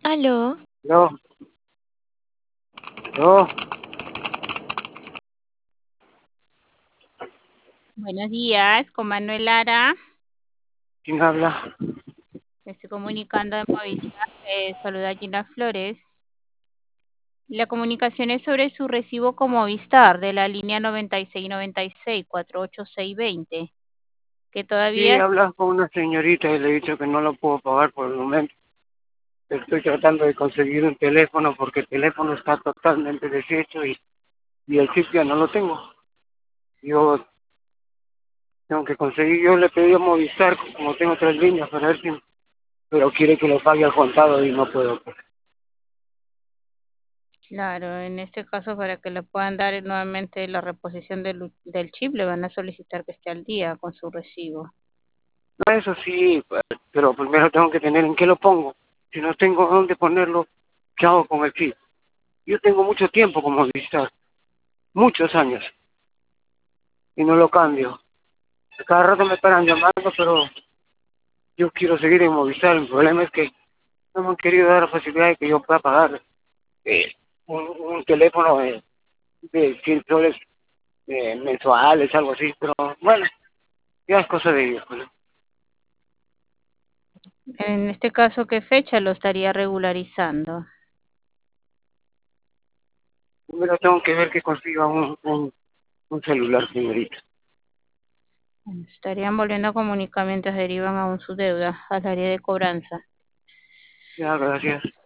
Aló, No, no, Buenos días, con Manuel Lara. ¿quién habla? Me estoy comunicando de Movistar. Saluda Gina Flores. La comunicación es sobre su recibo con Movistar de la línea 9696-48620, que Sí, todavía hablas con una señorita y le he dicho que no lo puedo pagar por el momento. Estoy tratando de conseguir un teléfono porque el teléfono está totalmente deshecho y el chip ya no lo tengo. Yo tengo que conseguir, yo le pedí a Movistar, como tengo tres líneas, para ver si, pero quiere que lo pague al contado y no puedo. claro, en este caso para que le puedan dar nuevamente la reposición del chip, le van a solicitar que esté al día con su recibo. No, eso sí, pero primero tengo que tener en qué lo pongo. Si no tengo dónde ponerlo, ¿qué hago con el chip? Yo tengo mucho tiempo con Movistar, muchos años, y no lo cambio. Cada rato me paran llamando, pero yo quiero seguir en Movistar. El problema es que no me han querido dar la facilidad de que yo pueda pagar eh, un teléfono de 100 soles mensuales, algo así. Pero bueno, ya es cosa de ellos. Bueno. En este caso, ¿qué fecha lo estaría regularizando? Primero tengo que ver que consiga un celular, señorita. Estarían volviendo a comunicar mientras derivan aún su deuda al área de cobranza. Ya, gracias.